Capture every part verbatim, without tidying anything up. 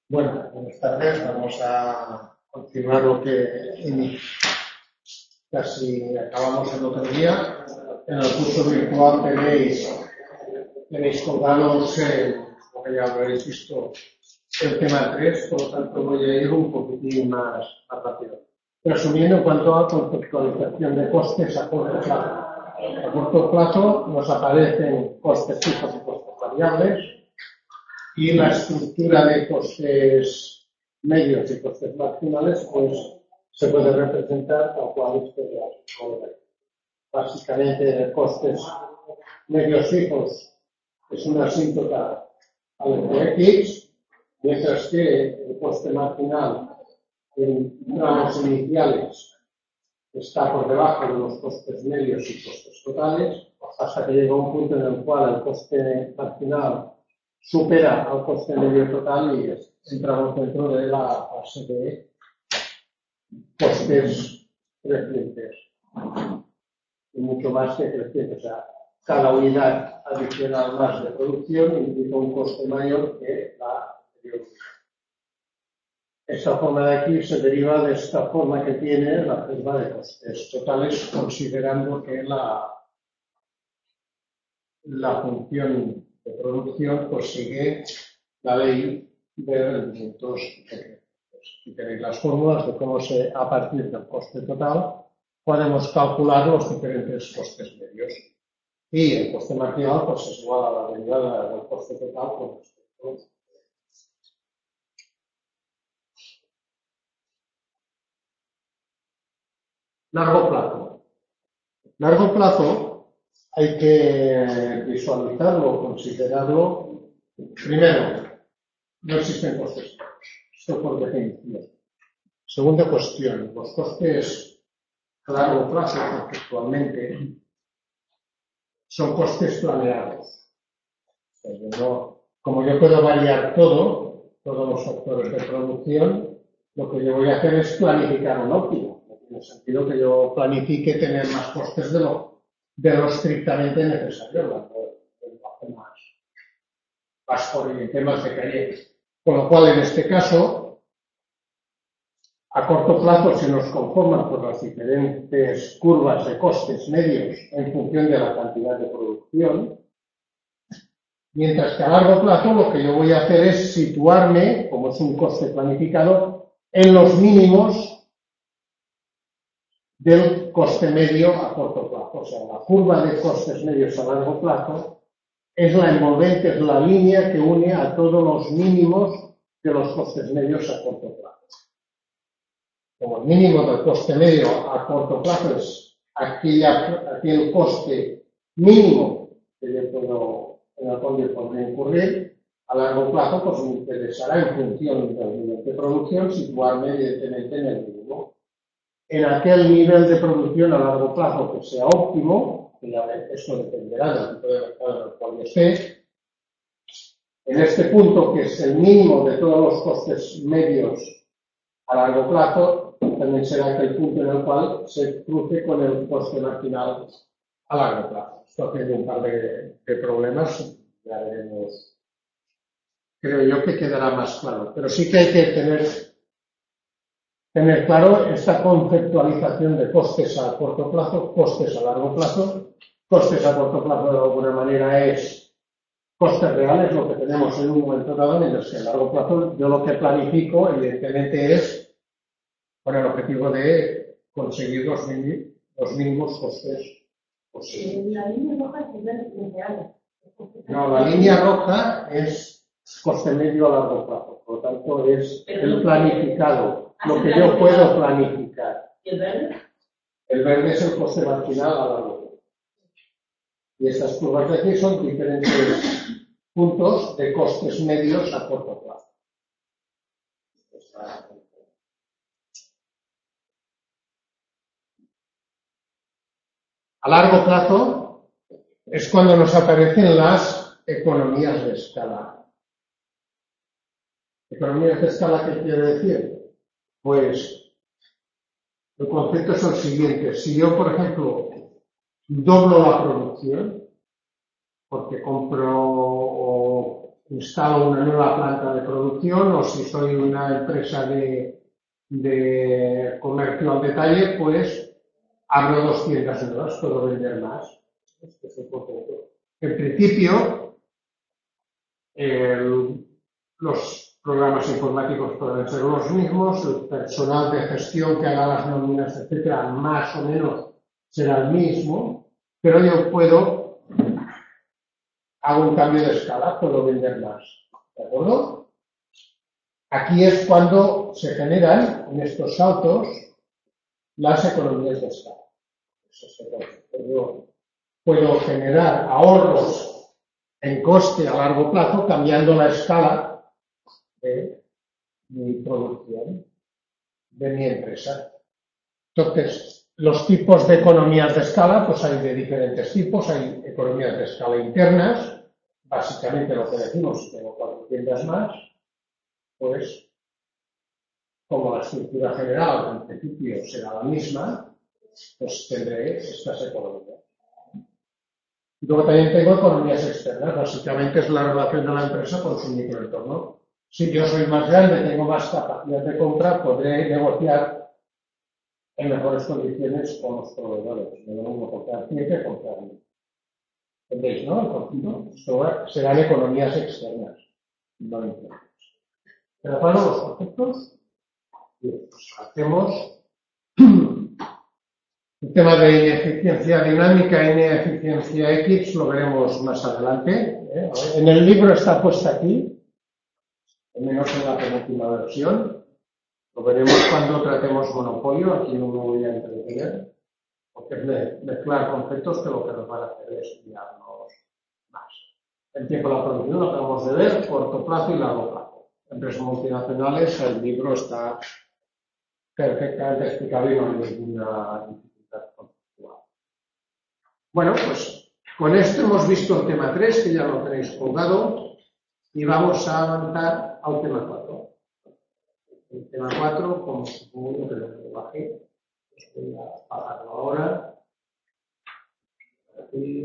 Bueno, buenas tardes. Vamos a continuar lo que casi acabamos el otro día. En el curso virtual tenéis, tenéis colgados, eh, como que ya lo habéis visto, el tema tres, por lo tanto voy a ir un poquitín más, más rápido. Resumiendo, en cuanto a conceptualización de costes a corto plazo. A corto plazo nos aparecen costes fijos y costes variables, y la estructura de costes medios y costes marginales pues se puede representar tal cual ustedes lo ven. Básicamente costes medios fijos es una asíntota al de X, mientras que el coste marginal en tramos iniciales está por debajo de los costes medios y costes totales, hasta que llega un punto en el cual el coste marginal supera al coste medio total y entramos dentro de la fase de costes crecientes. Y mucho más que crecientes. O sea, cada unidad adicional más de producción implica un coste mayor que la anterior unidad. Esta forma de aquí se deriva de esta forma que tiene la curva de costes totales, considerando que la, la función de producción pues sigue la ley de rendimientos secretos. Aquí tenéis las fórmulas de cómo se, a partir del coste total podemos calcular los diferentes costes medios. Y el coste marginal pues, es igual a la derivada del coste total con respecto. Largo plazo. Largo plazo hay que visualizarlo, considerarlo. Primero, no existen costes. Esto por definición. Segunda cuestión, los costes a largo plazo, conceptualmente, son costes planeados. No, como yo puedo variar todo, todos los factores de producción, lo que yo voy a hacer es planificar un óptimo. En el sentido que yo planifique tener más costes de lo, de lo estrictamente necesario, lo más, más por en temas de calle. Con lo cual, en este caso, a corto plazo se nos conforman por las diferentes curvas de costes medios en función de la cantidad de producción, mientras que a largo plazo lo que yo voy a hacer es situarme, como es un coste planificado, en los mínimos del coste medio a corto plazo. O sea, la curva de costes medios a largo plazo es la envolvente, es la línea que une a todos los mínimos de los costes medios a corto plazo. Como el mínimo del coste medio a corto plazo es aquella, aquel coste mínimo que yo puedo, en el cual yo podré incurrir, a largo plazo pues me interesará en función del nivel de producción situarme evidentemente en el mínimo. En aquel nivel de producción a largo plazo que sea óptimo, que ya esto dependerá del tipo de mercado en el cual yo esté, en este punto que es el mínimo de todos los costes medios a largo plazo, también será aquel punto en el cual se cruce con el coste marginal a largo plazo. Esto tiene un par de, de problemas, ya veremos. Creo yo que quedará más claro, pero sí que hay que tener, tener claro esta conceptualización de costes a corto plazo, costes a largo plazo. Costes a corto plazo de alguna manera es costes reales, lo que tenemos en un momento dado, mientras que a largo plazo yo lo que planifico evidentemente es con el objetivo de conseguir los, mínimos, los mínimos costes posibles. La línea roja es real. No, la línea roja es coste medio a largo plazo, por lo tanto es el planificado, lo que yo puedo planificar. ¿Y el verde? El verde es el coste marginal a largo plazo. Y estas curvas de aquí son diferentes puntos de costes medios a corto plazo. A largo plazo es cuando nos aparecen las economías de escala. ¿Economías de escala qué quiere decir? Pues el concepto es el siguiente. Si yo, por ejemplo, doblo la producción, porque compro instalo una nueva planta de producción o si soy una empresa de, de comercio al detalle, pues abro dos tiendas nuevas, puedo vender más. Este es el concepto. En principio, el, los programas informáticos pueden ser los mismos, el personal de gestión que haga las nóminas, etcétera, más o menos será el mismo, pero yo puedo, hago un cambio de escala, puedo vender más. ¿De acuerdo? Aquí es cuando se generan, en estos saltos, las economías de escala. Eso es el concepto. Yo puedo generar ahorros en coste a largo plazo cambiando la escala de mi producción, de mi empresa. Entonces, los tipos de economías de escala, pues hay de diferentes tipos. Hay economías de escala internas, básicamente lo que decimos, si tengo cuatro tiendas más, pues como la estructura general en principio será la misma, pues tendré estas economías. Y luego también tengo economías externas, básicamente es la relación de la empresa con su microentorno. Si yo soy más grande, tengo más capacidad de compra, podré negociar en mejores condiciones con los proveedores. No lo mismo comprar cien que comprar mil. ¿Entendéis, no? El concepto. Esto serán economías externas, no internas. ¿Pero para los conceptos? Bien, pues hacemos el tema de ineficiencia dinámica e ineficiencia X lo veremos más adelante. ¿eh? En el libro está puesta aquí, al menos en la penúltima versión. Lo veremos cuando tratemos monopolio, aquí no me voy a entretener, porque es mezclar conceptos que lo que nos van a hacer es guiarnos más. El tiempo de la producción lo acabamos de ver, corto plazo y largo plazo. Empresas multinacionales, el libro está perfectamente explicado y no hay ninguna dificultad conceptual. Bueno, pues con esto hemos visto el tema tres, que ya lo tenéis colgado, y vamos a avanzar al tema cuatro. El tema cuatro, como supongo que lo bajé, pues voy a bajarlo ahora. Aquí.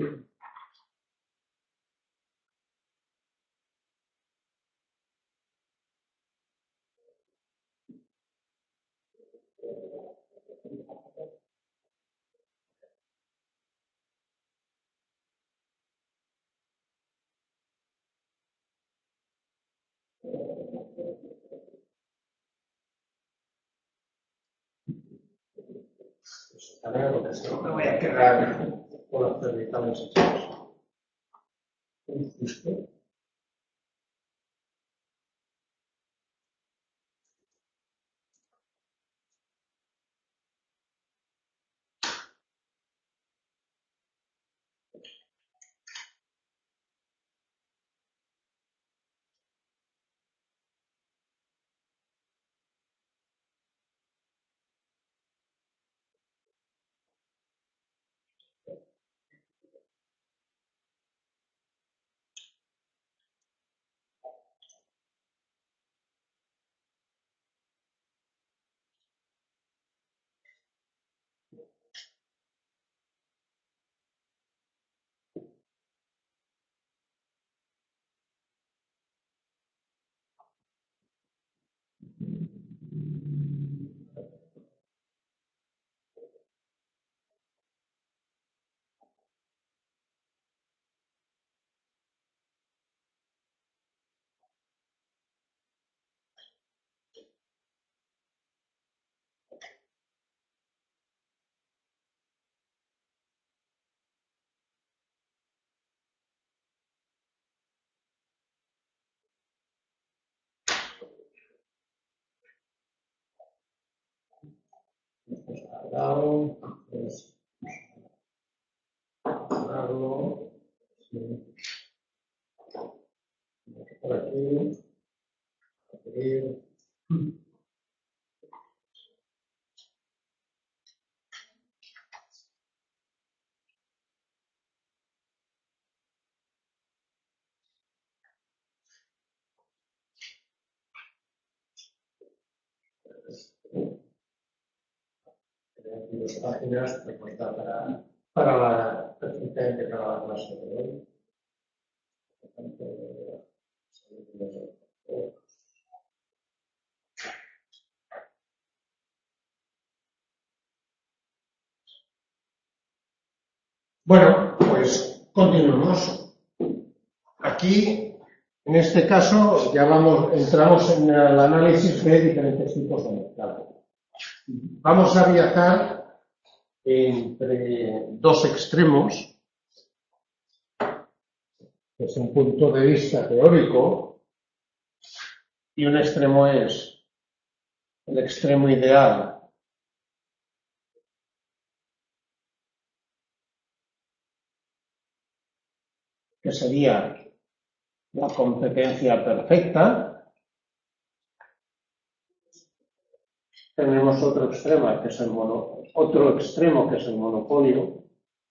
Pues también porque si no me voy a quedar con los cervicales hechos. ¿Listo? Pues cargado, pues cargarlo, sí. Por aquí, aquí. Aquí dos páginas que cuenta para, para la perfectamente para la clase de hoy. Bueno, pues continuamos. Aquí, en este caso, ya vamos, entramos en el análisis de diferentes tipos de mercado. Vamos a viajar entre dos extremos, que es un punto de vista teórico, y un extremo es el extremo ideal, que sería la competencia perfecta. Tenemos otro extremo que es el mono, otro extremo que es el monopolio.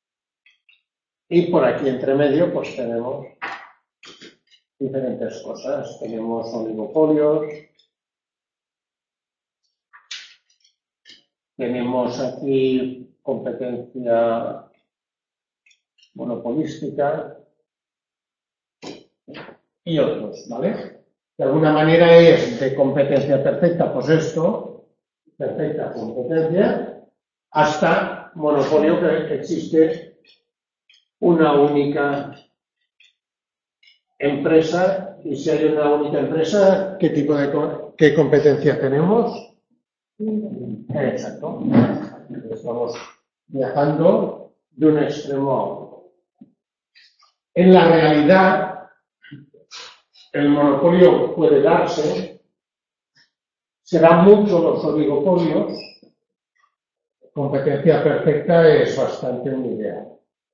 Y por aquí entre medio pues tenemos diferentes cosas. Tenemos oligopolios. Tenemos aquí competencia monopolística y otros, ¿vale? De alguna manera es de competencia perfecta, pues esto, perfecta competencia, hasta monopolio, que existe una única empresa, y si hay una única empresa, ¿qué tipo de qué competencia tenemos? Exacto. Estamos viajando de un extremo a otro. En la realidad, el monopolio puede darse, se dan mucho los oligopolios, competencia perfecta es bastante un ideal.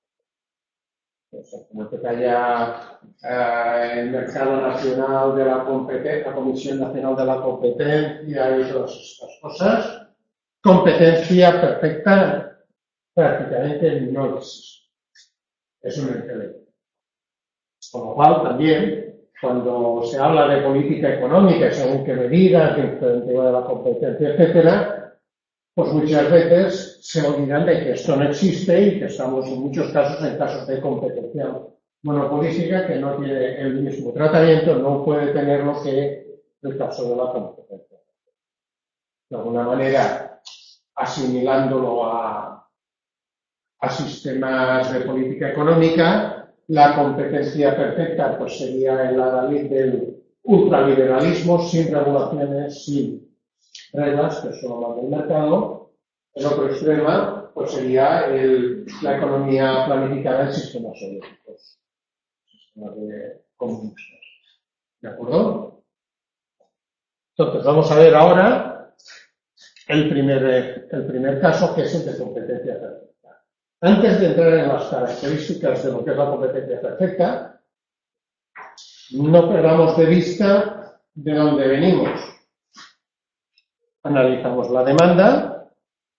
Como que haya eh, el mercado nacional de la competencia, la Comisión Nacional de la Competencia y todas estas cosas, competencia perfecta prácticamente no existe. Es un excelente. Con lo cual también, cuando se habla de política económica, según qué medidas, de la competencia, etcétera, pues muchas veces se olvidan de que esto no existe y que estamos en muchos casos en casos de competencia monopolística que no tiene el mismo tratamiento, no puede tener lo que el caso de la competencia. De alguna manera, asimilándolo a, a sistemas de política económica, la competencia perfecta pues sería el adalid del ultraliberalismo, sin regulaciones, sin reglas, que solo van del mercado. El otro extremo pues sería el, la economía planificada del sistema soviético, sistema de comunistas. ¿De acuerdo? Entonces vamos a ver ahora el primer, el primer caso, que es el de competencia perfecta. Antes de entrar en las características de lo que es la competencia perfecta, no perdamos de vista de dónde venimos. Analizamos la demanda,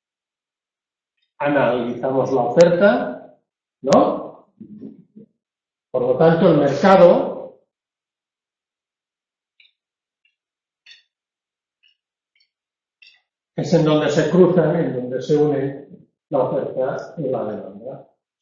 analizamos la oferta, ¿no? Por lo tanto, el mercado es en donde se cruzan, en donde se unen la oferta y la demanda.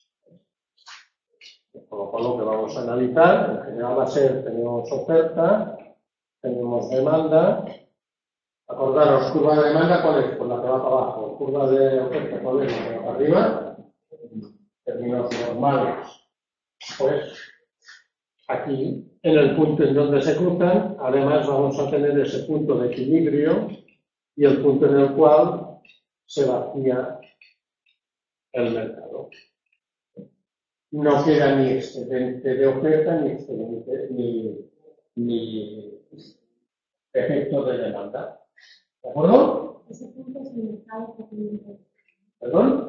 Por lo cual, lo que vamos a analizar, en general va a ser, tenemos oferta, tenemos demanda. Acordaros, curva de demanda, ¿cuál es? Pues la que va para abajo. Curva de oferta, ¿cuál es? La que va para arriba. Términos normales. Pues aquí, en el punto en donde se cruzan, además vamos a tener ese punto de equilibrio y el punto en el cual se vacía el mercado. No queda ni excedente de oferta ni excedente ni, ni efecto de demanda. ¿De acuerdo? Ese punto es el mercado que ¿Perdón?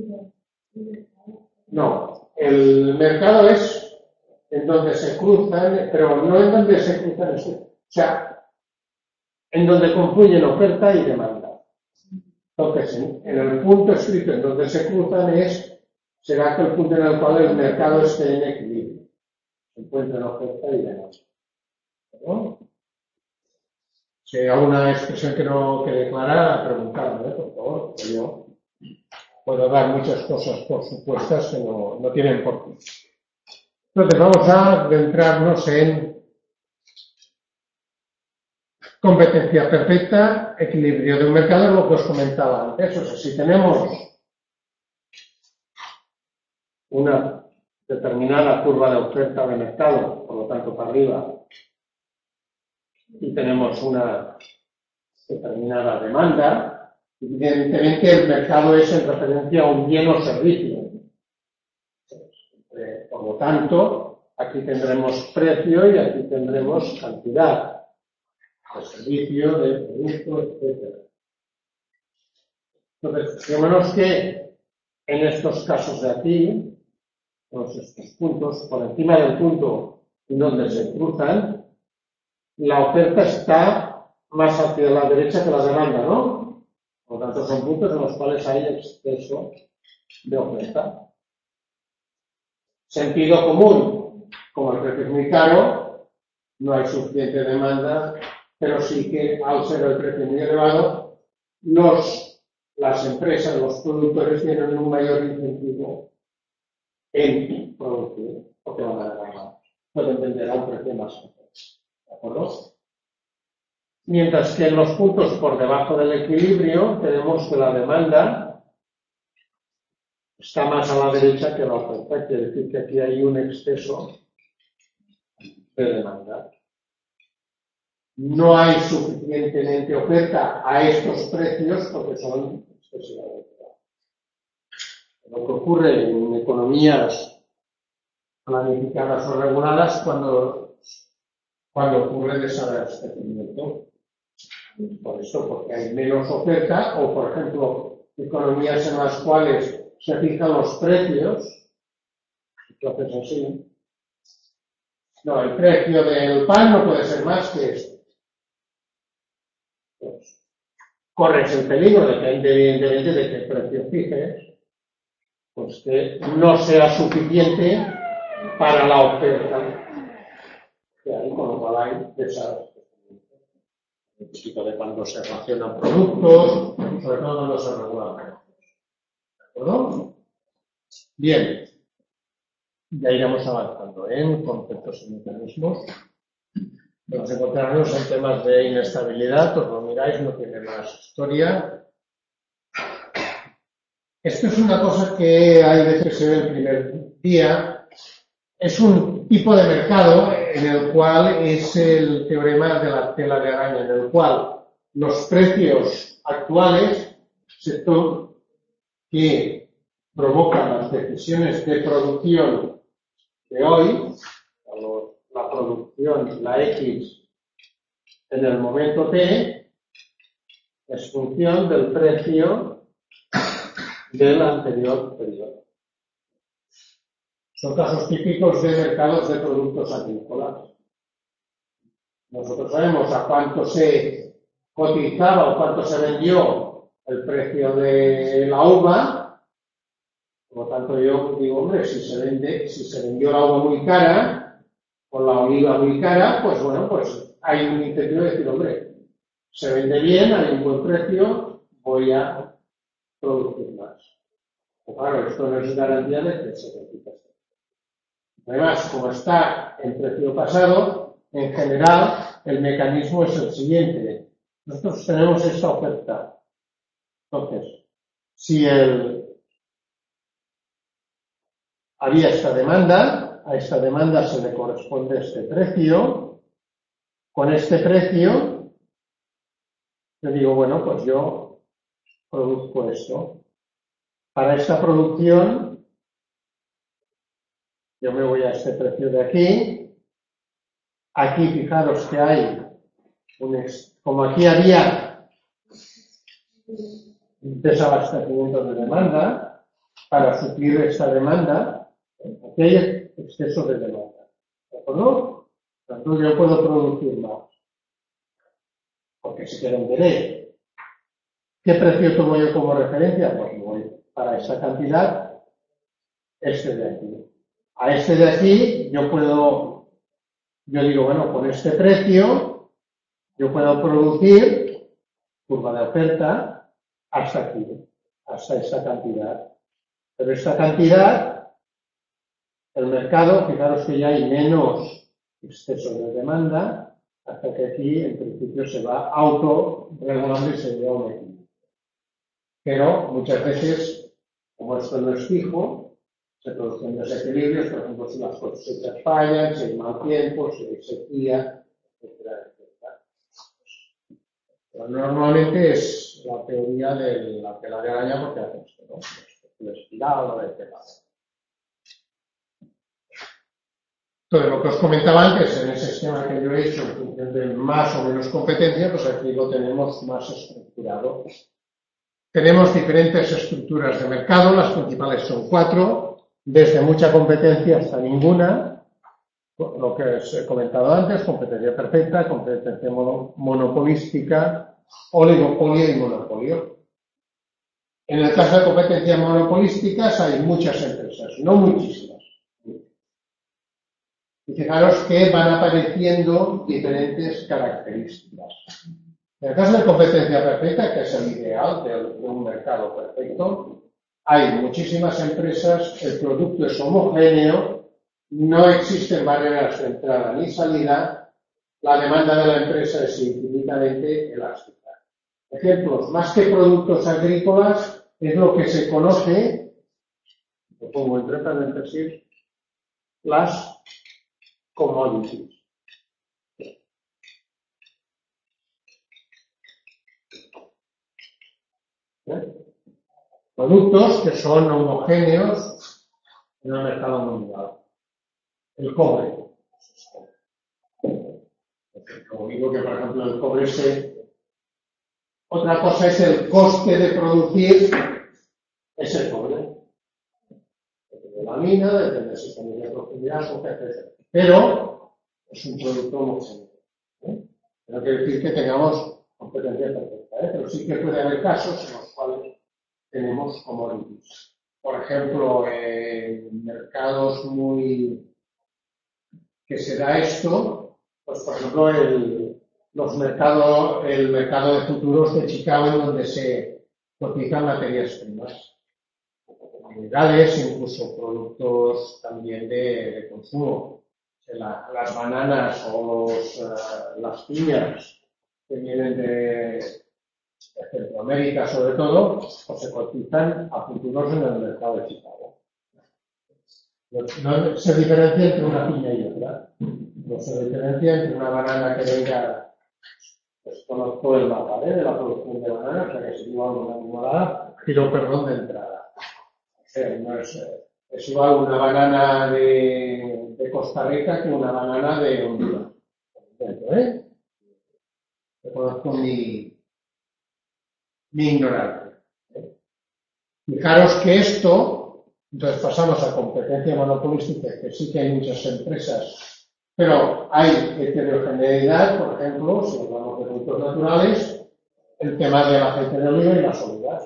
No, el mercado es en donde se cruzan, pero no en donde se cruzan, o sea, en donde confluyen oferta y demanda. Entonces, en, en el punto escrito en donde se cruzan es, será que el punto en el cual el mercado esté en equilibrio. Se encuentran oferta y demanda. ¿No? Si hay alguna expresión que no quede clara, preguntadme, ¿eh? Por favor, porque yo puedo dar muchas cosas por supuestas que no, no tienen por qué. Entonces vamos a adentrarnos en Competencia perfecta, equilibrio de un mercado, es lo que os comentaba antes. O sea, si tenemos una determinada curva de oferta de mercado, por lo tanto para arriba, y tenemos una determinada demanda, evidentemente el mercado es en referencia a un bien o servicio. Eh, por lo tanto, aquí tendremos precio y aquí tendremos cantidad de servicio, de producto, etcétera. Entonces, fijémonos que en estos casos de aquí, todos estos puntos, por encima del punto donde se cruzan, la oferta está más hacia la derecha que la demanda, ¿no? Por lo tanto, son puntos en los cuales hay exceso de oferta. Sentido común, como el precio es muy caro, no hay suficiente demanda, pero sí que al ser el precio muy elevado, los, las empresas, los productores tienen un mayor incentivo en producir, porque van a ganar más. Pueden vender a un precio más alto. ¿De acuerdo? Mientras que en los puntos por debajo del equilibrio tenemos que la demanda está más a la derecha que la oferta, quiere decir que aquí hay un exceso de demanda. No hay suficientemente oferta a estos precios porque son excesivamente caros. Lo que ocurre en economías planificadas o reguladas cuando, cuando ocurre desabastecimiento. Por eso, porque hay menos oferta, o por ejemplo, economías en las cuales se fijan los precios, entonces así. No, el precio del pan no puede ser más que esto. Pues, corres el peligro, depende evidentemente de qué precio fijes, pues que no sea suficiente para la oferta que hay, con lo cual hay desabastecimiento. Un poquito de cuando se racionan productos, sobre todo cuando se regulan precios. ¿De acuerdo? Bien, ya iremos avanzando en conceptos y mecanismos. Nos encontraremos en temas de inestabilidad, os lo miráis, no tiene más historia. Esto es una cosa que hay veces que se ve el primer día. Es un tipo de mercado en el cual es el teorema de la tela de araña, en el cual los precios actuales, sector que provocan las decisiones de producción de hoy, la producción, la X, en el momento T, es función del precio del anterior periodo. Son casos típicos de mercados de productos agrícolas. Nosotros sabemos a cuánto se cotizaba o cuánto se vendió el precio de la uva. Por lo tanto, yo digo, hombre, si se vende, si se vendió la uva muy cara, o la oliva muy cara, pues bueno, pues hay un incentivo de decir, hombre, se vende bien, hay un buen precio, voy a producir más. Pero claro, esto no es garantía de que se repita. Además, como está en precio pasado, en general, el mecanismo es el siguiente. Nosotros tenemos esta oferta. Entonces, si el, había esta demanda, a esta demanda se le corresponde este precio, con este precio, le digo, bueno, pues yo produzco esto. Para esta producción, yo me voy a este precio de aquí. Aquí, fijaros que hay un ex, como aquí había un desabastecimiento de demanda, para suplir esta demanda, aquí hay exceso de demanda. ¿De acuerdo? Entonces yo puedo producir más. Porque si que venderé. ¿Qué precio tomo yo como referencia? Pues voy para esta cantidad, este de aquí. A este de aquí yo puedo, yo digo, bueno, por este precio yo puedo producir, curva de oferta, hasta aquí, hasta esta cantidad. Pero esta cantidad, el mercado, fijaros que ya hay menos exceso de demanda, hasta que aquí, en principio, se va autorregulando y se llega a un equilibrio. Pero muchas veces, como esto no es fijo, se producen desequilibrios, por ejemplo, si las cosechas fallan, si hay mal tiempo, si hay sequía, etcétera, etcétera. Pero normalmente es la teoría de la tela de araña porque hace esto, ¿no? La espiral o etcétera. Entonces, lo que os comentaba antes, en ese esquema que yo he hecho, en función de más o menos competencia, pues aquí lo tenemos más estructurado. Tenemos diferentes estructuras de mercado, las principales son cuatro, desde mucha competencia hasta ninguna, lo que os he comentado antes, competencia perfecta, competencia monopolística, oligopolio y monopolio. En el caso de competencias monopolísticas hay muchas empresas, no muchísimas. Y fijaros que van apareciendo diferentes características. En el caso de competencia perfecta, que es el ideal de un mercado perfecto, hay muchísimas empresas, el producto es homogéneo, no existen barreras de entrada ni salida, la demanda de la empresa es infinitamente elástica. Ejemplos, más que productos agrícolas, es lo que se conoce, lo pongo entre paréntesis, las commodities. ¿Eh? Productos que son homogéneos en el mercado mundial. El cobre. Como digo que, por ejemplo, el cobre se... Otra cosa es el coste de producir ese cobre. Depende de la mina, depende si tiene de profundidad, etcétera. Pero es un producto homogéneo. ¿Eh? No quiere decir que tengamos competencia perfecta, ¿eh? Pero sí que puede haber casos en los cuales tenemos commodities. Por ejemplo, en mercados muy que se da esto, pues por ejemplo el, los mercados, el mercado de futuros de Chicago, en donde se cotizan materias primas, minerales, incluso productos también de, de consumo. La, las bananas o los, uh, las piñas que vienen de, de Centroamérica sobre todo, pues se cotizan a futuros en el mercado de Chicago. No, no se diferencia entre una piña y otra. No se diferencia entre una banana que venga, pues conozco el mapa ¿eh? de la producción de bananas, o sea que es igual una animalada, giro perdón de entrada. O sea, no es, es igual una banana de, de Costa Rica que una banana de Honduras. ¿Eh? Reconozco mi, mi ignorancia. ¿eh? Fijaros que esto, entonces pasamos a competencia monopolística, que sí que hay muchas empresas, pero hay heterogeneidad, por ejemplo, si hablamos de productos naturales, el tema del aceite de oliva y las olivas.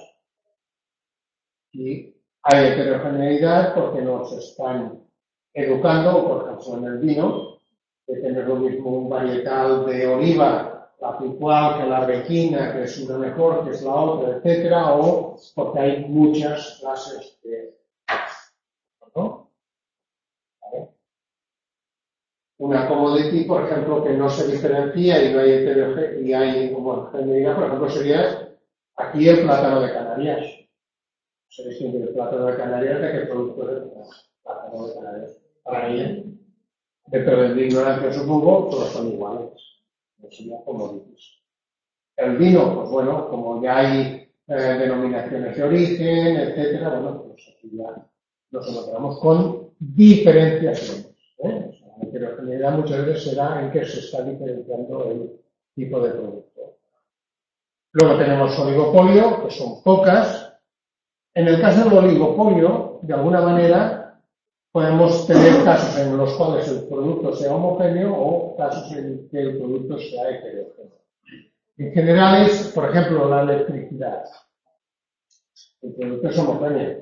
Y hay heterogeneidad porque nos están educando, por ejemplo, en el vino, de tener lo mismo un varietal de oliva, la picual, que la arbequina, que es una mejor, que es la otra, etcétera, o porque hay muchas clases de... ¿no? ¿Vale? Una commodity, por ejemplo, que no se diferencia y no hay heterogeneidad, y hay homogeneidad, por ejemplo, sería aquí el plátano de Canarias. Se distingue el plátano de Canarias de qué producto es el plátano de Canarias. Para ella, dentro de la ignorancia supongo, todos son iguales. No sería commodities. El vino, pues bueno, como ya hay eh, denominaciones de origen, etcétera, bueno, pues aquí ya nos encontramos con diferenciaciones. ¿eh? O sea, la heterogeneidad muchas veces será en que se está diferenciando el tipo de producto. Luego tenemos oligopolio, que son pocas. En el caso del oligopolio, de alguna manera, podemos tener casos en los cuales el producto sea homogéneo o casos en que el producto sea heterogéneo. En general es, por ejemplo, la electricidad. El producto es homogéneo.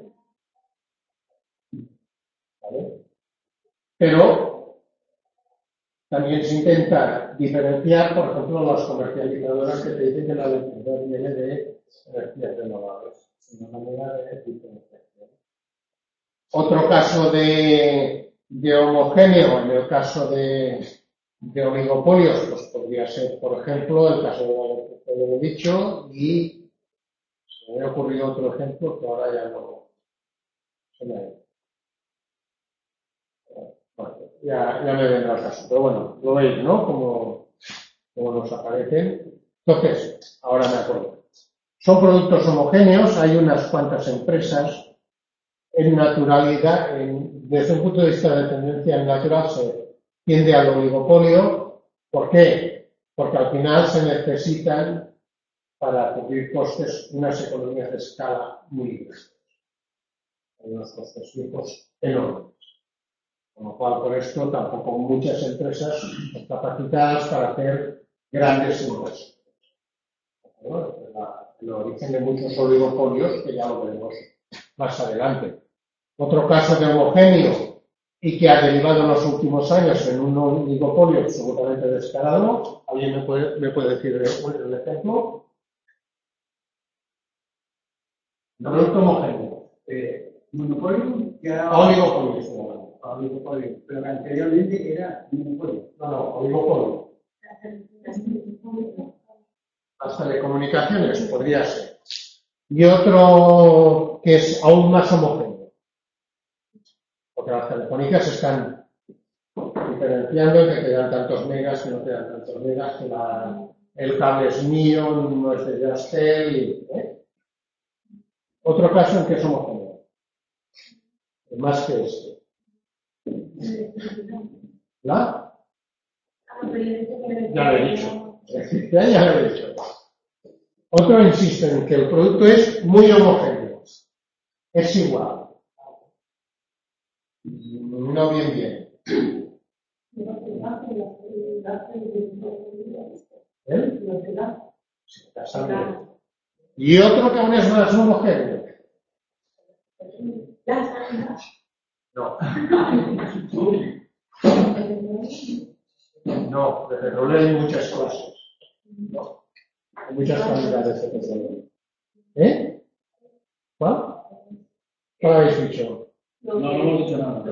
¿Vale? Pero también se intenta diferenciar, por ejemplo, las comercializadoras que te dicen que la electricidad viene de energías renovables. Es una manera de diferenciación. Otro caso de, de homogéneo, en el caso de, de oligopolios, pues podría ser, por ejemplo, el caso de la que lo he dicho, y se me ha ocurrido otro ejemplo que ahora ya no se me ha ido. Bueno, ya, ya me vendrá el caso, pero bueno, lo veis, ¿no? Como, como nos aparecen. Entonces, ahora me acuerdo. Son productos homogéneos, hay unas cuantas empresas. En naturalidad, en, desde un punto de vista de tendencia natural, se tiende al oligopolio. ¿Por qué? Porque al final se necesitan, para cubrir costes, unas economías de escala muy grandes. Hay unos costes fijos enormes. Con lo cual, por esto, tampoco muchas empresas son capacitadas para hacer grandes inversiones. Bueno, el origen de muchos oligopolios, que ya lo veremos más adelante. Otro caso de homogéneo y que ha derivado en los últimos años en un oligopolio absolutamente descarado. ¿Alguien me puede, me puede decir el ejemplo? Producto homogéneo. Eh, monopolio ya. Oligopolio. Oligopolio, pero anteriormente era monopolio. No, no, oligopolio. Las telecomunicaciones, podría ser. Y otro que es aún más homogéneo. Porque las telefónicas están diferenciando en que te dan tantos megas, que no te dan tantos megas, que la, el cable es mío, no es de Yastel. ¿eh? Otro caso en que es homogéneo. Más que este. ¿La? Ya lo he dicho. Ya, ya lo he dicho. Otro insiste en que el producto es muy homogéneo. Es igual. No bien bien. ¿Eh? Sí, y otro que aún es más homogéneo. No. No, de petróleo hay muchas cosas. No. Hay muchas calidades de petróleo. ¿Eh? ¿Cuál? ¿Cuál habéis dicho? No, no hemos dicho nada.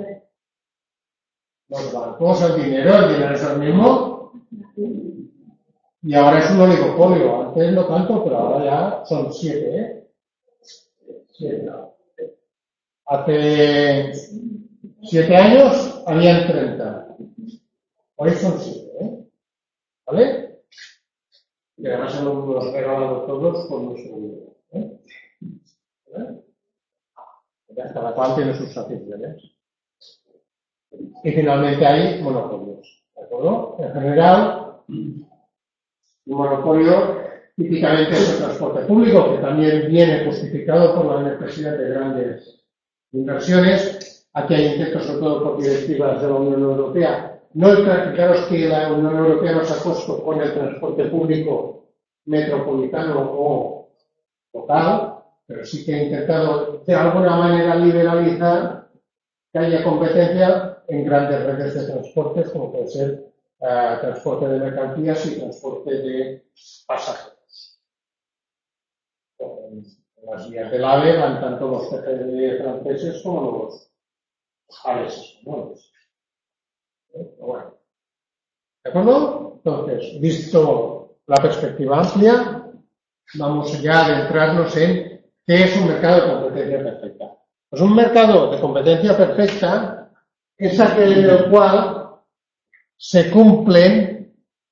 Los bancos, el dinero, el dinero es el mismo. Y ahora es un oligopolio. Antes no tanto, pero ahora ya son siete, ¿eh? Siete, no. Hace siete años habían treinta. Hoy son siete, ¿eh? ¿Vale? Y además hemos regalado todos con nuestro dinero. ¿eh? ¿Vale? Cada cual tiene sus aficiones. Y finalmente hay monopolios. ¿De acuerdo? En general, un monopolio típicamente es el transporte público, que también viene justificado por la necesidad de grandes inversiones. Aquí hay intentos, sobre todo por directivas de la Unión Europea. No el, fijaros que la Unión Europea nos ha puesto con el transporte público metropolitano o local, pero sí que ha intentado de alguna manera liberalizar que haya competencia en grandes redes de transportes, como puede ser uh, transporte de mercancías y transporte de pasajeros. En las vías del AVE van tanto los T G V franceses como los ales españoles. ¿Eh? Bueno. ¿De acuerdo? Entonces, visto la perspectiva amplia, vamos ya a adentrarnos en qué es un mercado de competencia perfecta. Pues un mercado de competencia perfecta es aquel en el cual se cumplen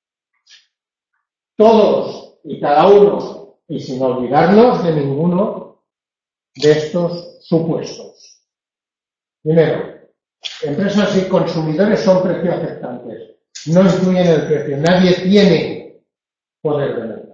todos y cada uno, y sin olvidarnos de ninguno de estos supuestos. Primero, empresas y consumidores son precio aceptantes. No incluyen el precio. Nadie tiene poder de mercado.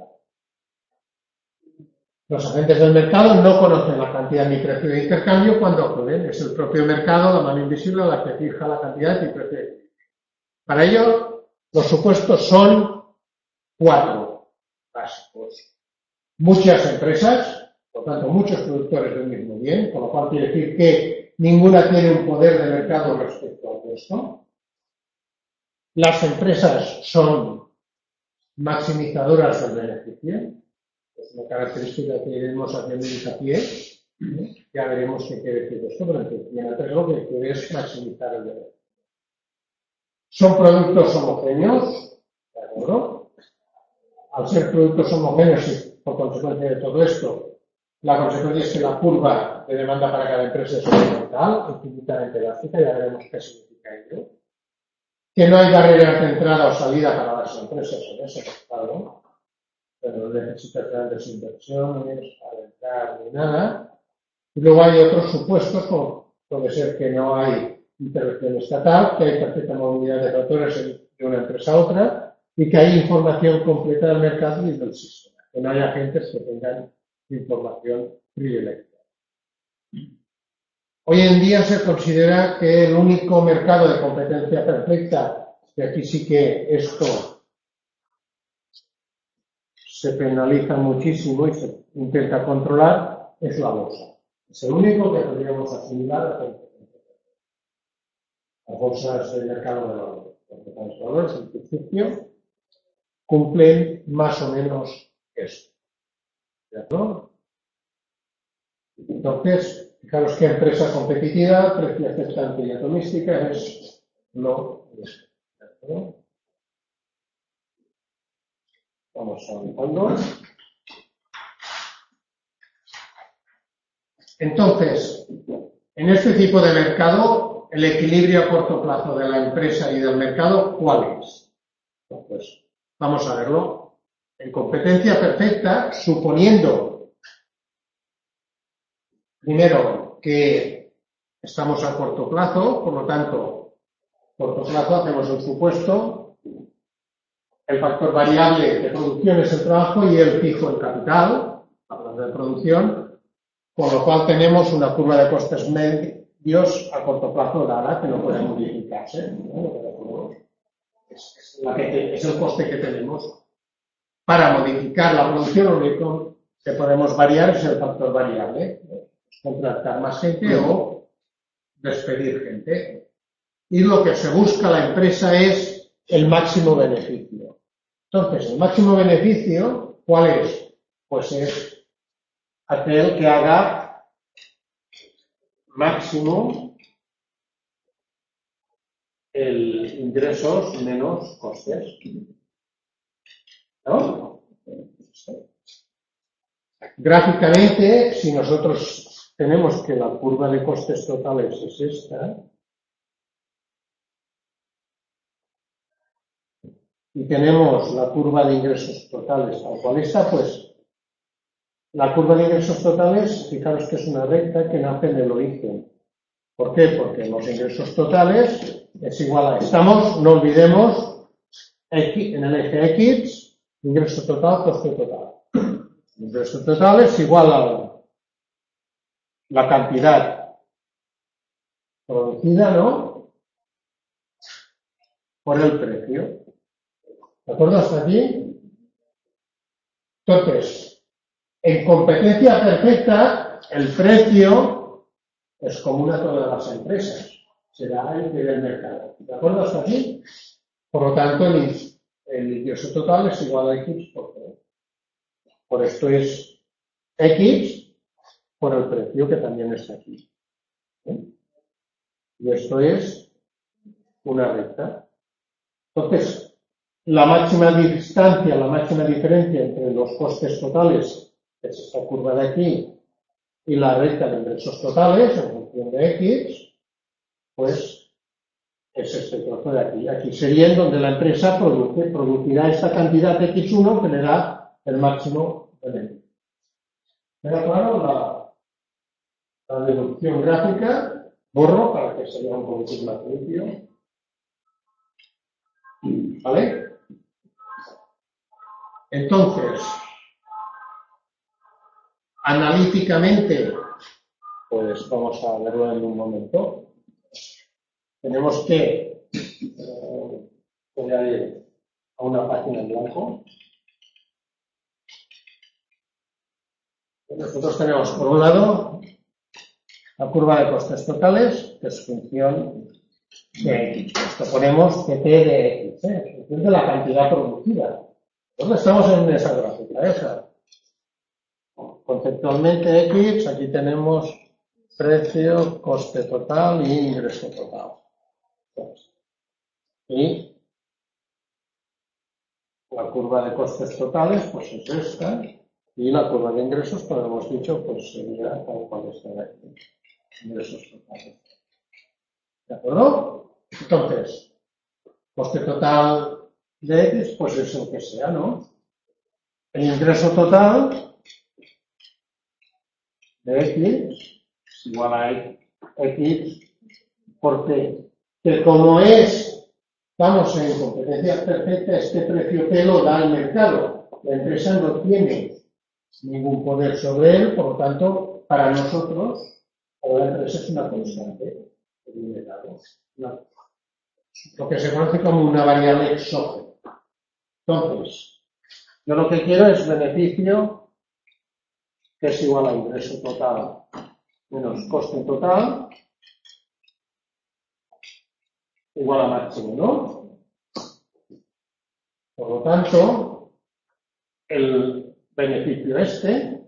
Los agentes del mercado no conocen la cantidad ni precio de intercambio cuando acuden. Es el propio mercado, la mano invisible, la que fija la cantidad y precio. Para ello, los supuestos son cuatro básicos. Muchas empresas, por tanto, muchos productores del mismo bien, con lo cual quiere decir que ninguna tiene un poder de mercado respecto al resto. Las empresas son maximizadoras del beneficio. Es una característica que iremos haciendo hincapié. Ya veremos qué quiere decir esto, pero en principio lo que quiere es maximizar el beneficio. Son productos homogéneos, ¿de acuerdo? Al ser productos homogéneos y por consecuencia de todo esto, la consecuencia es que la curva de demanda para cada empresa es horizontal, infinitamente elástica, ya veremos qué significa ello. Que no hay barreras de entrada o salida para las empresas en ese mercado, pero no necesitas grandes inversiones para entrar ni nada. Y luego hay otros supuestos, como puede ser que no hay intervención estatal, que hay perfecta movilidad de factores de una empresa a otra y que hay información completa del mercado y del sistema, que no hay agentes que tengan información privilegiada. Hoy en día se considera que el único mercado de competencia perfecta, y aquí sí que esto se penaliza muchísimo y se intenta controlar, es la bolsa. Es el único que podríamos asimilar a competencia perfecta. Las bolsas del mercado de valores, porque los valores en principio cumplen más o menos esto. ¿De acuerdo? Entonces, fijaros que empresa competitiva, precio aceptante y atomística es lo mismo. ¿De acuerdo? Vamos avanzando. Entonces, en este tipo de mercado, el equilibrio a corto plazo de la empresa y del mercado, ¿cuál es? Pues vamos a verlo. En competencia perfecta, suponiendo, primero, que estamos a corto plazo, por lo tanto, corto plazo hacemos un supuesto, el factor variable de producción es el trabajo y el fijo el capital, hablando de producción, con lo cual tenemos una curva de costes medios a corto plazo dada que no puede modificarse, ¿no? Es, es, la que, es el coste que tenemos. Para modificar la producción, lo único que podemos variar es el factor variable, ¿no? Contratar más gente o despedir gente. Y lo que se busca la empresa es el máximo beneficio. Entonces, el máximo beneficio, ¿cuál es? Pues es aquel que haga máximo el ingresos menos costes. ¿No? Gráficamente, si nosotros tenemos que la curva de costes totales es esta, y tenemos la curva de ingresos totales tal cual está, pues la curva de ingresos totales, fijaros que es una recta que nace en el origen. ¿Por qué? Porque los ingresos totales es igual a, estamos, no olvidemos, X, en el eje X, ingreso total, coste total. El ingreso total es igual a la cantidad producida, ¿no? Por el precio. ¿De acuerdo hasta aquí? Entonces, en competencia perfecta, el precio es común a todas las empresas. Será el del mercado. ¿De acuerdo hasta aquí? Por lo tanto, el, el ingreso total es igual a X por P. Por esto es X por el precio que también está aquí. ¿Eh? Y esto es una recta. Entonces, la máxima distancia, la máxima diferencia entre los costes totales, que es esta curva de aquí, y la recta de ingresos totales, en función de X, pues es este trozo de aquí. Aquí sería en donde la empresa produce, producirá esta cantidad de X uno que le da el máximo beneficio. ¿Queda claro la, la deducción gráfica? Borro para que se vea un poquito más limpio. ¿Vale? Entonces, analíticamente, pues vamos a verlo en un momento. Tenemos que eh, voy a ir a una página en blanco. Nosotros tenemos, por un lado, la curva de costes totales, que es función de X. Esto ponemos que T de X, ¿eh? Es función de la cantidad producida. ¿Dónde estamos en esa gráfica? Esa. Conceptualmente X, aquí tenemos precio, coste total y ingreso total. Y la curva de costes totales, pues es esta. Y la curva de ingresos, como hemos dicho, pues sería tal cual está aquí. Ingresos totales. ¿De acuerdo? Entonces, coste total de X, pues es el que sea, ¿no? El ingreso total de X es igual a X por P. Que como es, estamos en competencia perfecta, este precio P lo da el mercado. La empresa no tiene ningún poder sobre él, por lo tanto, para nosotros, la empresa es una constante. Una, lo que se conoce como una variable exógena. Entonces, yo lo que quiero es beneficio, que es igual a ingreso total menos coste total, igual a máximo, ¿no? Por lo tanto, el beneficio este,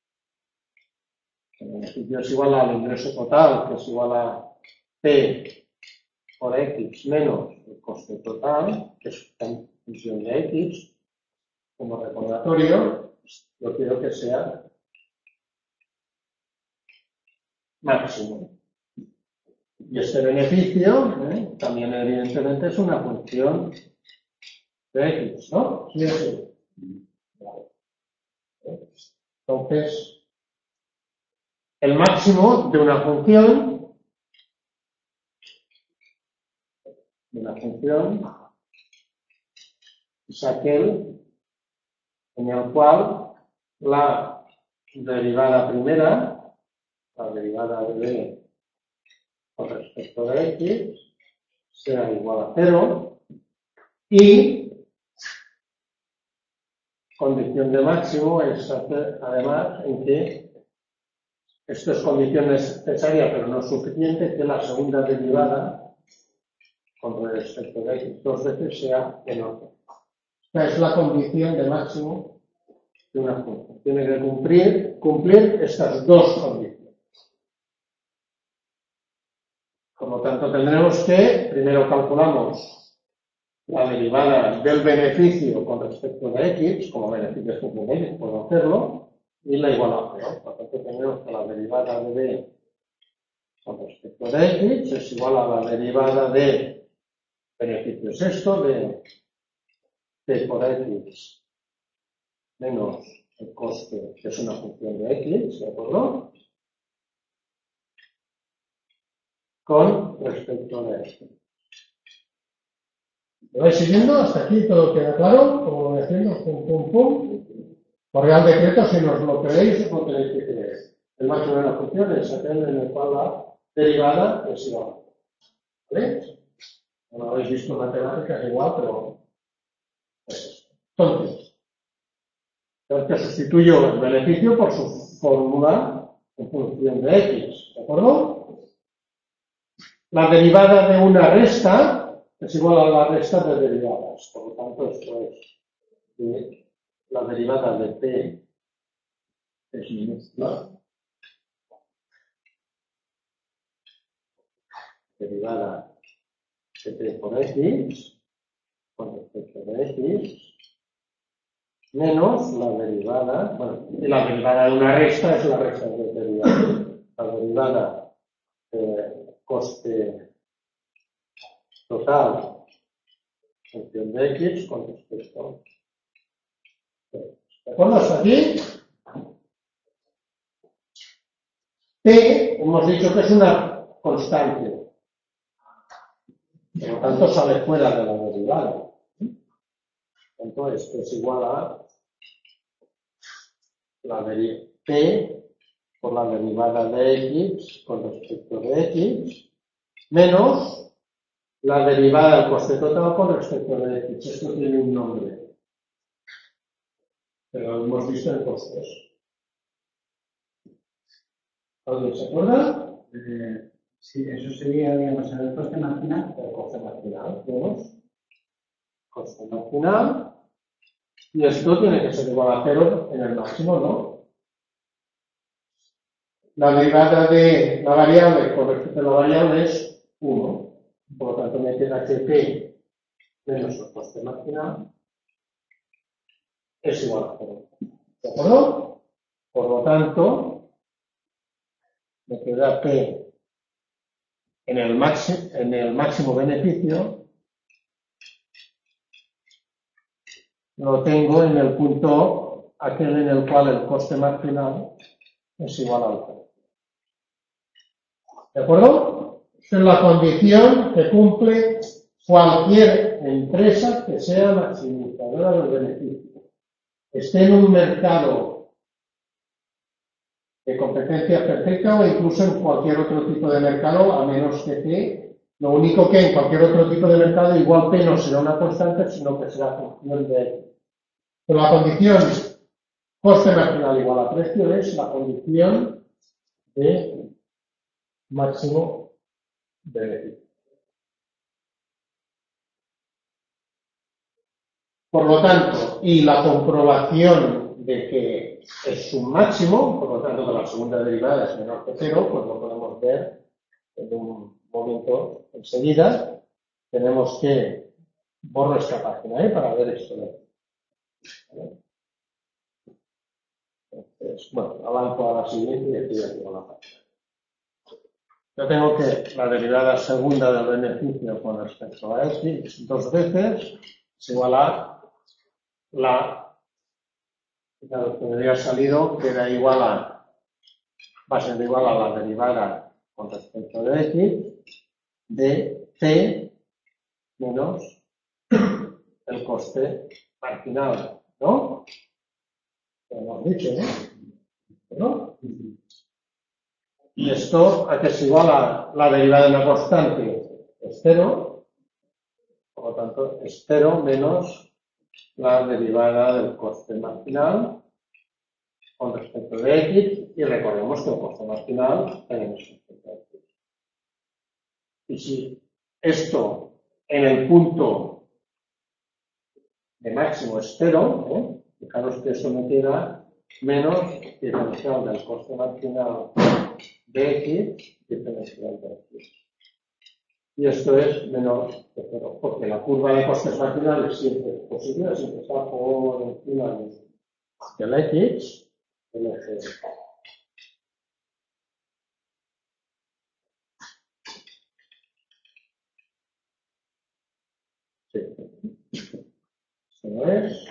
el beneficio es igual al ingreso total, que es igual a P por X menos el coste total, que es función de X, como recordatorio, yo quiero que sea máximo. Y este beneficio ¿eh? también evidentemente es una función de X, ¿no? Sí, sí. Entonces, el máximo de una función, de una función, es aquel en el cual la derivada primera, la derivada de B con respecto de X, sea igual a cero y condición de máximo es hacer, además, en que esto es condición necesaria pero no suficiente, que la segunda derivada con respecto de X dos veces sea menor. Esta es la condición de máximo de una función. Tiene que cumplir, cumplir estas dos condiciones. Por lo tanto, tendremos que, primero calculamos la derivada del beneficio con respecto de X, como beneficio es función de X, puedo hacerlo, y la igualación, ¿no? Por lo tanto, tenemos que la derivada de B con respecto de X es igual a la derivada de beneficio es esto, de P por X menos el coste, que es una función de X, ¿de acuerdo? Con respecto de esto. ¿Lo vais siguiendo? ¿Hasta aquí todo queda claro? Como voy haciendo, pum, pum, pum. Por Real Decreto, si nos lo creéis, no tenéis que creer. El máximo de la función es aquel en el cual la derivada es igual. ¿Vale? Como habéis visto en matemáticas, igual, pero es esto. Entonces, que sustituyo el beneficio por su fórmula en función de X. ¿De acuerdo? La derivada de una resta es igual a la resta de derivadas. Por lo tanto, esto es de la derivada de P es minúscula. Derivada de P por X con respecto de X menos la derivada, bueno, la derivada de una resta es la resta de derivadas. La derivada de coste total función de X con respecto de X. ¿De acuerdo hasta aquí? P, hemos dicho que es una constante. Por lo tanto, sale fuera de la derivada. Entonces, esto es igual a la derivada P por la derivada de X con respecto de X menos la derivada del coste total con respecto de X. Esto tiene un nombre, pero lo hemos visto en costes. ¿Alguien se acuerda? Eh, sí, eso sería, digamos, el coste marginal. El coste marginal, ¿vemos? Coste marginal. Y esto tiene que ser igual a cero en el máximo, ¿no? La derivada de la variable con respecto a la variable es uno. Por lo tanto, me queda que P menos el coste marginal es igual a cero. ¿De acuerdo? Por lo tanto, me queda P en el, máximo, en el máximo beneficio, lo tengo en el punto aquel en el cual el coste marginal es igual al cero. ¿De acuerdo? Esa es la condición que cumple cualquier empresa que sea maximizadora del beneficio. Esté en un mercado de competencia perfecta o incluso en cualquier otro tipo de mercado, a menos que P, lo único que en cualquier otro tipo de mercado igual P no será una constante, sino que será función de... Pero la condición coste marginal igual a precio es la condición de máximo beneficio. Por lo tanto, y la comprobación de que es un máximo, por lo tanto que la segunda derivada es menor que cero, pues lo podemos ver en un momento enseguida. Tenemos que borrar esta página ¿eh? para ver esto. ¿Vale? Entonces, bueno, avanzo a la siguiente y estoy aquí con la página. Yo tengo que la derivada segunda del beneficio con respecto a X dos veces es igual a la, claro, que me había salido que era igual a, va a ser igual a la derivada con respecto de X de C menos el coste marginal, ¿no? Lo hemos dicho, ¿no? ¿No? Y esto, a que es igual a la derivada de una constante, es cero, por lo tanto, es cero menos la derivada del coste marginal con respecto de X, y recordemos que el coste marginal tenemos respecto a X. Y si esto en el punto de máximo es cero, ¿eh? Fijaros que eso me queda menos diferencial del coste marginal de X, diferencial de X. Y esto es menor que cero, porque la curva de costes marginales siempre es positiva, siempre está por encima del X, del eje. Sí. Esto no es.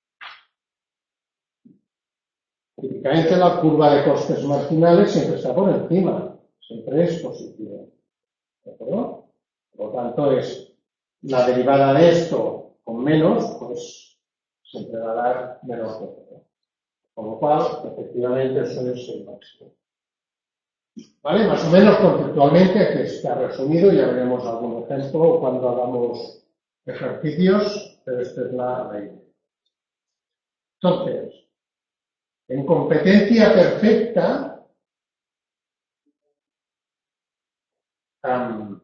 Típicamente la curva de costes marginales siempre está por encima, siempre es positiva. ¿De acuerdo? Por lo tanto, es la derivada de esto con menos, pues siempre va a dar menos que cero. Con lo cual, efectivamente, eso es el máximo. ¿Vale? Más o menos conceptualmente, que está resumido, ya veremos algún ejemplo cuando hagamos ejercicios, pero esta es la idea. Entonces, en competencia perfecta, um,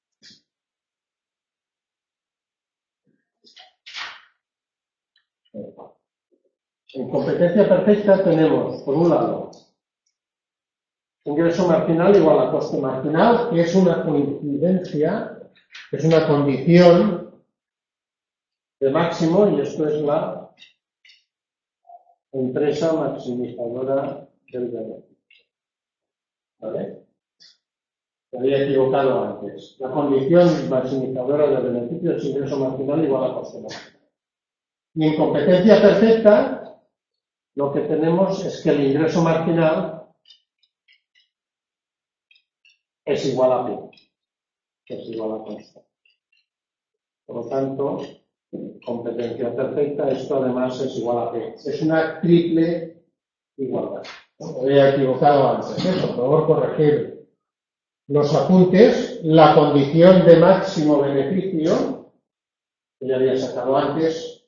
en competencia perfecta tenemos, por un lado, ingreso marginal igual a coste marginal, que es una coincidencia, es una condición de máximo, y esto es la empresa maximizadora del beneficio. ¿Vale? Me había equivocado antes. La condición maximizadora del beneficio es ingreso marginal igual a coste marginal. Y en competencia perfecta, lo que tenemos es que el ingreso marginal es igual a P, que es igual a constante. Por lo tanto, competencia perfecta, esto además es igual a P. Es una triple igualdad. ¿No? Me había equivocado antes, ¿eh? Por favor, corregir los apuntes. La condición de máximo beneficio, que ya había sacado antes,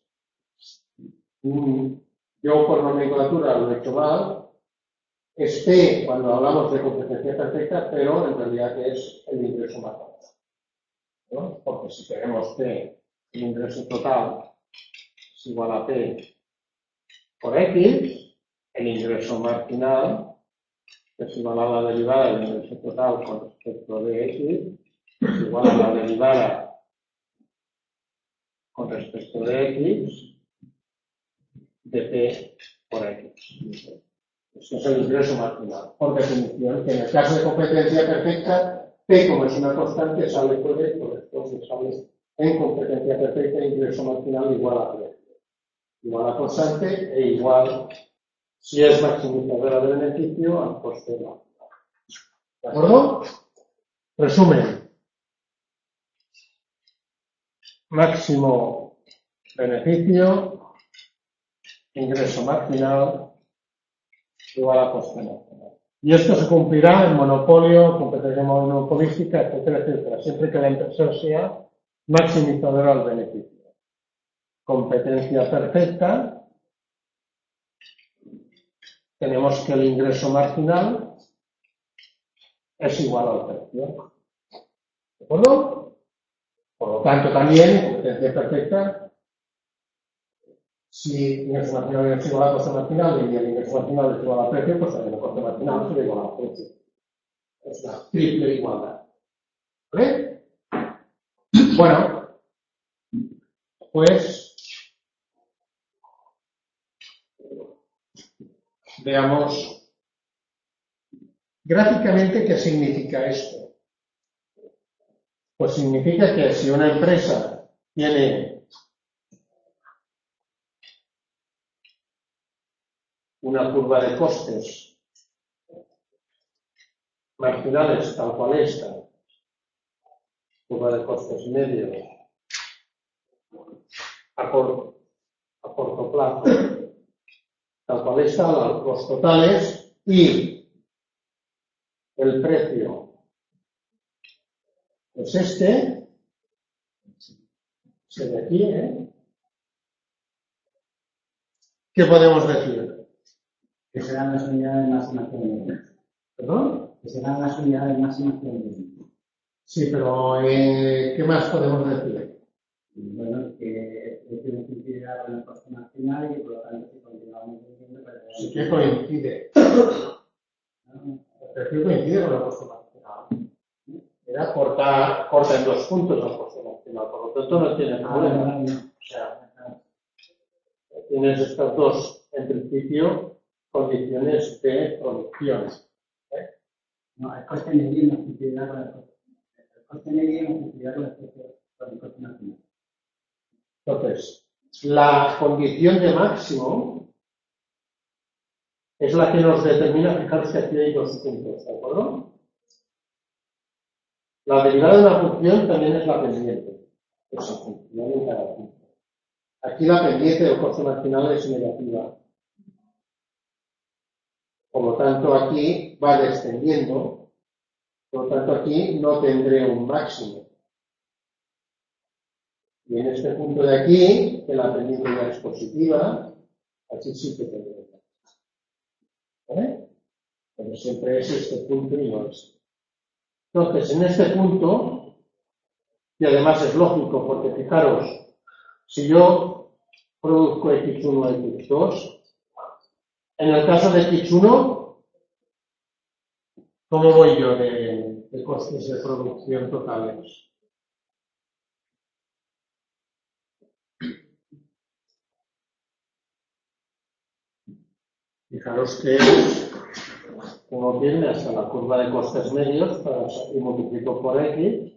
yo por nomenclatura lo he hecho mal, es P cuando hablamos de competencia perfecta, pero en realidad es el ingreso marginal, ¿no? Porque si tenemos P, el ingreso total es igual a P por X, el ingreso marginal es igual a la derivada del ingreso total con respecto de X, es igual a la derivada respecto de X de P por X. Esto es el ingreso marginal, por definición, que en el caso de competencia perfecta, P como es una constante sale por E, por esto se sale en competencia perfecta ingreso marginal igual a P. Igual a constante e igual, si es maximizadora de beneficio, al coste marginal. ¿De acuerdo? Resumen. Máximo beneficio, ingreso marginal, igual a coste marginal. Y esto se cumplirá en monopolio, competencia monopolística, etcétera, etcétera, siempre que la empresa sea maximizadora del beneficio. Competencia perfecta, tenemos que el ingreso marginal es igual al precio. ¿De acuerdo? Por lo tanto, también, en competencia perfecta, si ingreso marginal es igual a coste marginal y el ingreso marginal es igual al precio, pues también el coste marginal será igual al precio. Es una triple igualdad. ¿Vale? Bueno, pues veamos gráficamente qué significa esto. Pues significa que si una empresa tiene una curva de costes marginales tal cual esta, curva de costes medio a corto, a corto plazo, tal cual esta, los totales y el precio es este, se ve aquí, ¿eh? ¿Qué podemos decir? Que serán las unidades máximas que vendemos. ¿Perdón? Que serán las unidades máximas que vendemos. Sí, pero eh, ¿qué más podemos decir? Bueno, que el precio coincidirá con el coste marginal y por lo tanto si continuamos vendiendo perderemos. Sí que coincide. El precio coincide con el coste marginal. Mira, corta, corta en dos puntos el coste marginal, por lo tanto no tiene problema. O sea, tienes estas dos, en principio, condiciones de producción. ¿eh? No, el coste medio no coincidirá con el coste. El coste medio no coincidirá con el coste, con el coste marginal. Entonces, la condición de máximo es la que nos determina, fijaros que aquí hay dos puntos, ¿de acuerdo? La derivada de una función también es la pendiente. Esa función en cada punto. Aquí la pendiente del coste marginal es negativa. Por lo tanto, aquí va descendiendo. Por lo tanto, aquí no tendré un máximo. Y en este punto de aquí, que la pendiente ya es positiva, aquí sí que tendré un máximo. ¿Vale? Pero siempre es este punto y no este. Entonces, en este punto, y además es lógico, porque fijaros, si yo produzco equis uno o equis dos, en el caso de equis uno, ¿cómo voy yo de, de costes de producción totales? Fijaros que uno tiene hasta la curva de costes medios para, y multiplico por X,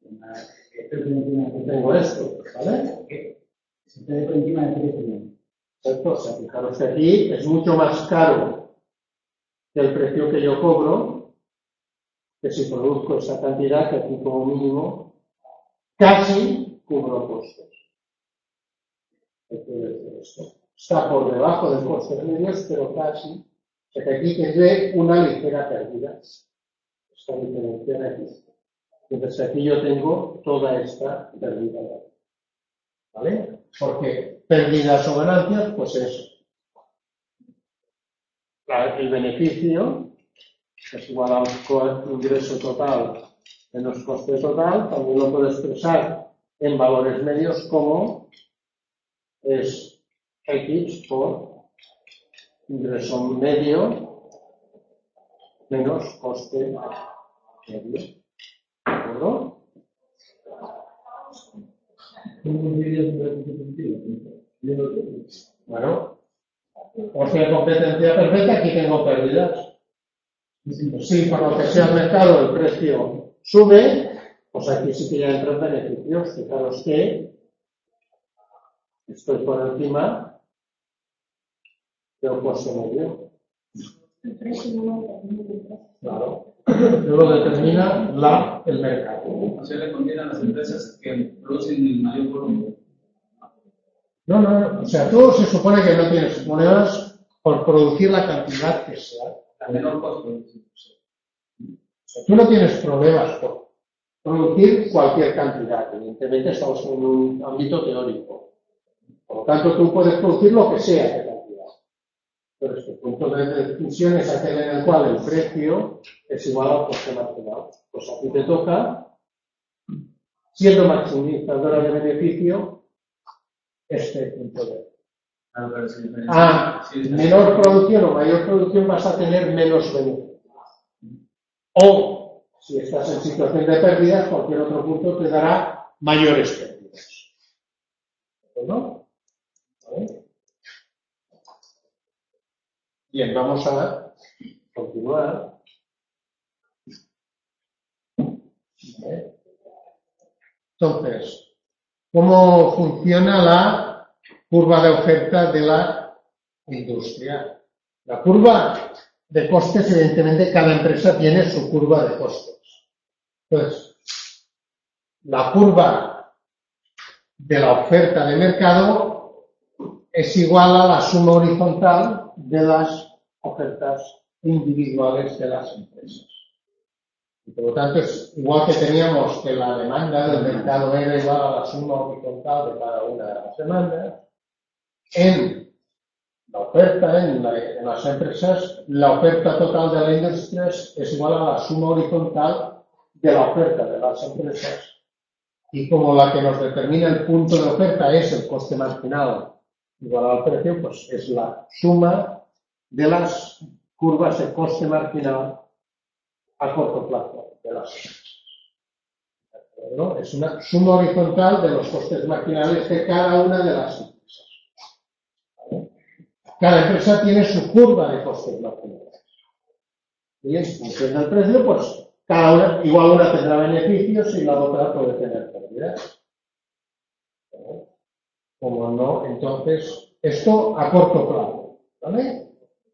tengo esto, ¿vale? Se puede por encima del precio. Exacto, o sea, fijaros que aquí es mucho más caro que el precio que yo cobro, que si produzco esa cantidad, que aquí como mínimo casi cubro costes. ¿Qué quiere decir esto? Está por debajo de costes medios, pero casi. O sea que aquí tendré una ligera pérdida. Esta diferencia de aquí. Entonces aquí yo tengo toda esta pérdida. ¿Vale? Porque pérdidas o ganancias, pues es el beneficio, que es igual al ingreso total menos coste total, también lo puedo expresar en valores medios como es X por ingreso medio menos coste medio. ¿De acuerdo? Bueno, como tiene competencia perfecta, aquí tengo pérdidas. Si por lo que sea el mercado el precio sube, pues aquí sí que ya entran beneficios. Fijaros que estoy por encima del coste medio. El precio no lo determina. Claro. Luego determina la, el mercado. Así le conviene a las empresas que producen el mayor volumen. No, no, o sea, tú se supone que no tienes problemas por producir la cantidad que sea. A menor costo. O sea, tú no tienes problemas por producir cualquier cantidad. Evidentemente estamos en un ámbito teórico. Por lo tanto, tú puedes producir lo que sea de cantidad. Pero este punto de decisión es aquel en el cual el precio es igual al coste marginal. Pues aquí te toca, siendo maximizadora de beneficio, este punto de Claro, pero si diferencia- a si es- menor producción o mayor producción vas a tener menos beneficio. O, si estás en situación de pérdidas, cualquier otro punto te dará mayores pérdidas. ¿No? ¿Vale? Bien, vamos a continuar. ¿Vale? Entonces, ¿cómo funciona la curva de oferta de la industria? La curva de costes, evidentemente, cada empresa tiene su curva de costes. Entonces, la curva de la oferta de mercado es igual a la suma horizontal de las ofertas individuales de las empresas. Y por lo tanto, es igual que teníamos que la demanda del mercado era igual a la suma horizontal de cada una de las demandas, en la oferta, en, la, en las empresas, la oferta total de la industria es, es igual a la suma horizontal de la oferta de las empresas. Y como la que nos determina el punto de oferta es el coste marginal igual al precio, pues es la suma de las curvas de coste marginal a corto plazo de las empresas. ¿No? Es una suma horizontal de los costes marginales de cada una de las empresas. ¿Vale? Cada empresa tiene su curva de costes marginales. Y en función del precio, pues cada una, igual una tendrá beneficios y la otra puede tener pérdidas. ¿Vale? Como no, entonces, esto a corto plazo. ¿Vale?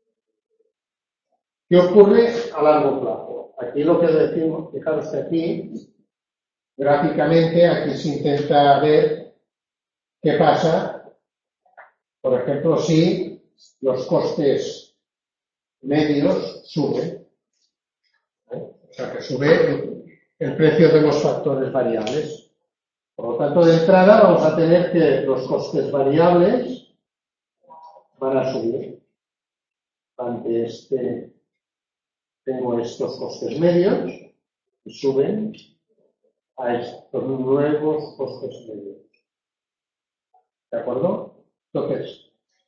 ¿Qué ocurre a largo plazo? Aquí lo que decimos, fijaros que aquí, gráficamente, aquí se intenta ver qué pasa, por ejemplo, si los costes medios suben. ¿Vale? O sea, que sube el, el precio de los factores variables. Por lo tanto, de entrada vamos a tener que los costes variables van a subir. Ante este, tengo estos costes medios y suben a estos nuevos costes medios. ¿De acuerdo? Entonces,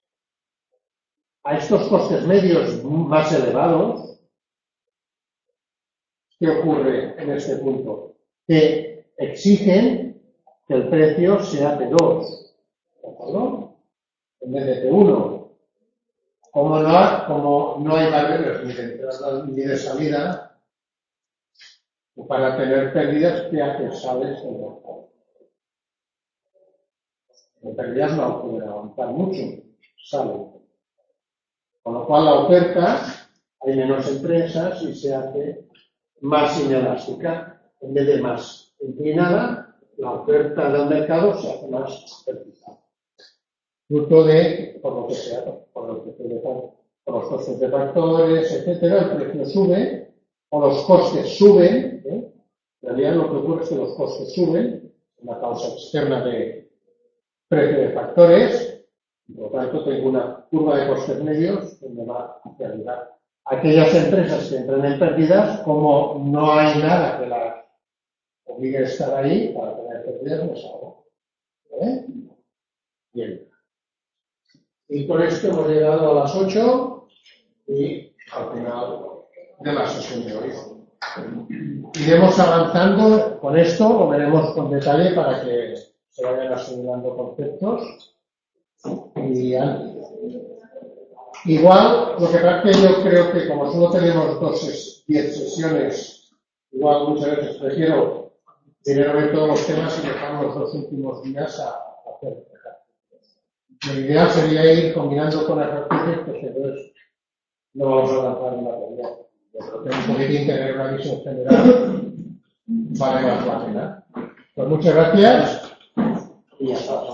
a estos costes medios más elevados, ¿qué ocurre en este punto? Que exigen que el precio sea P dos, ¿de acuerdo? En vez de P uno. Como no, como no hay barreras ni de entrada ni de salida, para tener pérdidas, ¿qué haces? Sales del mercado. Las pérdidas no pueden avanzar mucho, salen. Con lo cual, la oferta, hay menos empresas y se hace más inelástica. En vez de más inclinada, la oferta del mercado se hace más vertical. Fruto de, por lo que sea, por, lo que se por los costes de factores, etcétera, el precio sube, o los costes suben, ¿eh? En realidad lo que ocurre es que los costes suben, una causa externa de precio de factores, y por lo tanto tengo una curva de costes medios que me va hacia arriba. Aquellas empresas que entran en pérdidas, como no hay nada que las obligue a estar ahí para tener pérdidas, me salgo. ¿Eh? Bien. Y con esto hemos llegado a las ocho y al final de la sesión de hoy. Iremos avanzando con esto, lo veremos con detalle para que se vayan asimilando conceptos. Y igual, lo que pasa es que yo creo que como solo tenemos dos, diez sesiones, igual muchas veces prefiero primero ver todos los temas y dejar los dos últimos días a, a hacer ejercicios. Lo ideal sería ir combinando con ejercicios, pues entonces no vamos a avanzar en la realidad. Yo creo que un poquitín tener una visión general vale más la pena. Pues muchas gracias y hasta